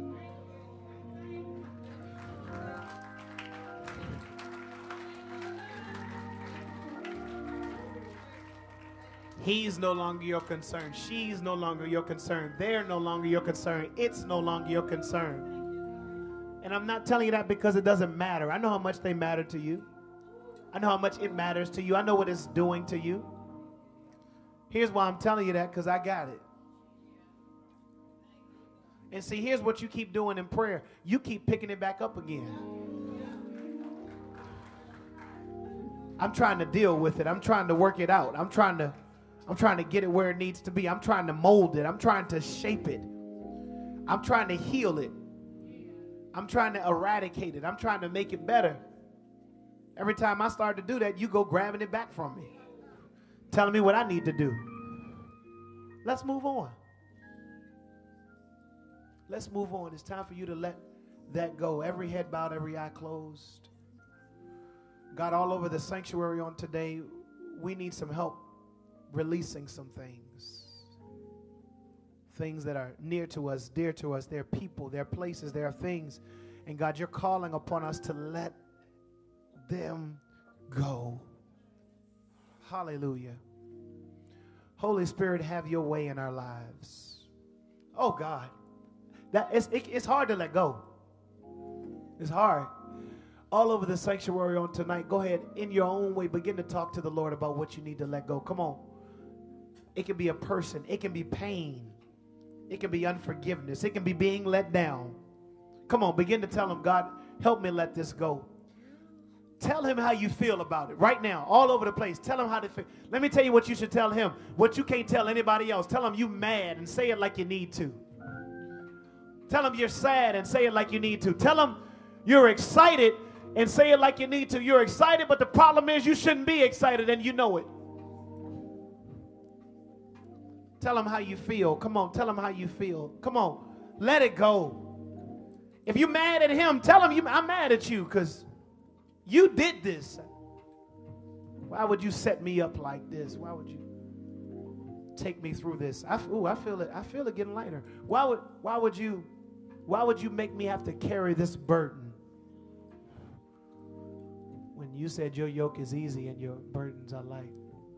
He's no longer your concern. She's no longer your concern. They're no longer your concern. It's no longer your concern. And I'm not telling you that because it doesn't matter. I know how much they matter to you. I know how much it matters to you. I know what it's doing to you. Here's why I'm telling you that, because I got it. And see, here's what you keep doing in prayer. You keep picking it back up again. I'm trying to deal with it. I'm trying to work it out. I'm trying to I'm trying to get it where it needs to be. I'm trying to mold it. I'm trying to shape it. I'm trying to heal it. I'm trying to eradicate it. I'm trying to make it better. Every time I start to do that, you go grabbing it back from me, telling me what I need to do. Let's move on. Let's move on. It's time for you to let that go. Every head bowed, every eye closed. God, all over the sanctuary on today, we need some help releasing some things. Things that are near to us, dear to us. They're people, they're places, there are things. And God, you're calling upon us to let them go. Hallelujah. Holy Spirit, have your way in our lives. Oh God, that it's, it, it's hard to let go. It's hard. All over the sanctuary on tonight, go ahead, in your own way, begin to talk to the Lord about what you need to let go. Come on. It can be a person. It can be pain. It can be unforgiveness. It can be being let down. Come on, begin to tell him, God, help me let this go. Tell him how you feel about it right now, all over the place. Tell him how to feel. Let me tell you what you should tell him, what you can't tell anybody else. Tell him you mad and say it like you need to. Tell him you're sad and say it like you need to. Tell him you're excited and say it like you need to. You're excited, but the problem is you shouldn't be excited and you know it. Tell him how you feel. Come on, tell him how you feel. Come on, let it go. If you're mad at him, tell him you, I'm mad at you because you did this. Why would you set me up like this? Why would you take me through this? I, ooh, I feel it. I feel it getting lighter. Why would, why would you, why would you make me have to carry this burden? When you said your yoke is easy and your burdens are light.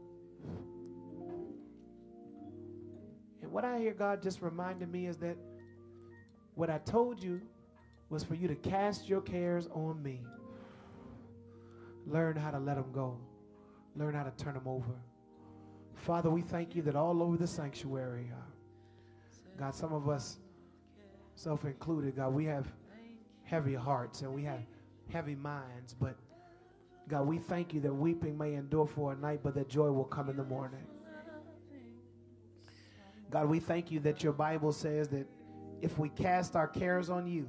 And what I hear God just reminding me is that what I told you was for you to cast your cares on me. Learn how to let them go. Learn how to turn them over. Father, we thank you that all over the sanctuary, uh, God, some of us, self-included, God, we have heavy hearts and we have heavy minds, but God, we thank you that weeping may endure for a night, but that joy will come in the morning. God, we thank you that your Bible says that if we cast our cares on you,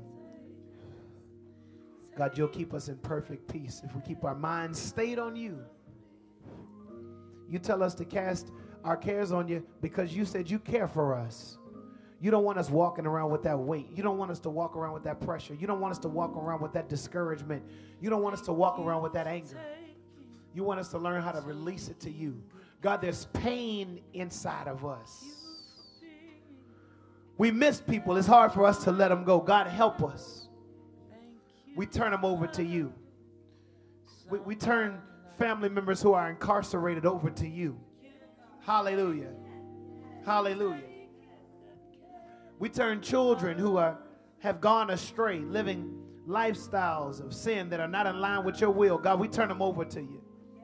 God, you'll keep us in perfect peace. If we keep our minds stayed on you, you tell us to cast our cares on you because you said you care for us. You don't want us walking around with that weight. You don't want us to walk around with that pressure. You don't want us to walk around with that discouragement. You don't want us to walk around with that anger. You want us to learn how to release it to you. God, there's pain inside of us. We miss people. It's hard for us to let them go. God, help us. We turn them over to you. We, we turn family members who are incarcerated over to you. Hallelujah. Hallelujah. We turn children who are have gone astray, living lifestyles of sin that are not in line with your will. God, we turn them over to you.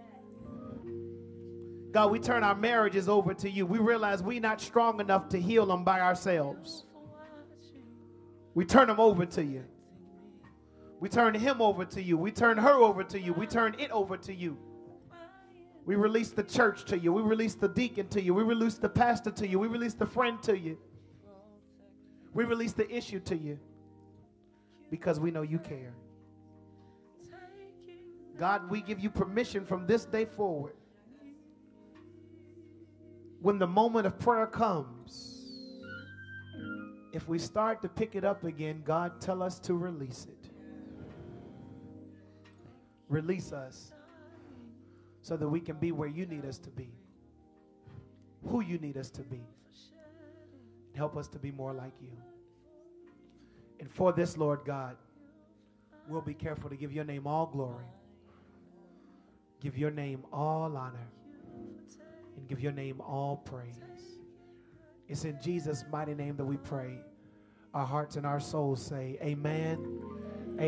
God, we turn our marriages over to you. We realize we're not strong enough to heal them by ourselves. We turn them over to you. We turn him over to you. We turn her over to you. We turn it over to you. We release the church to you. We release the deacon to you. We release the pastor to you. We release the friend to you. We release the issue to you because we know you care. God, we give you permission from this day forward. When the moment of prayer comes, if we start to pick it up again, God, tell us to release it. Release us so that we can be where you need us to be, who you need us to be. Help us to be more like you. And for this, Lord God, we'll be careful to give your name all glory, give your name all honor, and give your name all praise. It's in Jesus' mighty name that we pray. Our hearts and our souls say amen,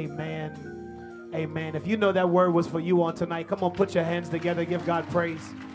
amen, amen. If you know that word was for you on tonight, come on, put your hands together, give God praise.